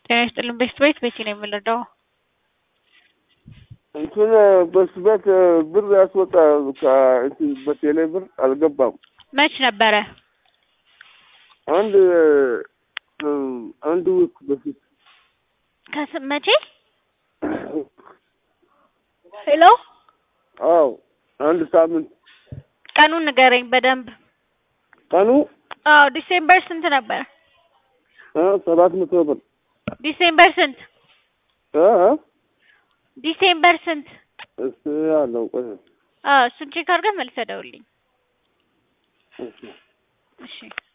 ጤና ይስጥልኝ ቤት ቤት ነው የምንረዳው። እንትን በስበት ብር ያስወጣ ከእንትን በቴሌ ብር አልገባም። መች ነበረ? አንድ ወር በፊት። መቼ? ሄሎ። አዎ አንድ ሳምንት። ቀኑን ንገረኝ በደንብ። ቀኑ? አዎ ዲሴምበር ስንት ነበር? 700 ብር። ዲሴምበር ስንት? ዲሴምበር ስንት? እሱ ያለው ቆይ። እሱን ቼክ አድርገህ መልሰህ ደውልልኝ። እሺ። እሺ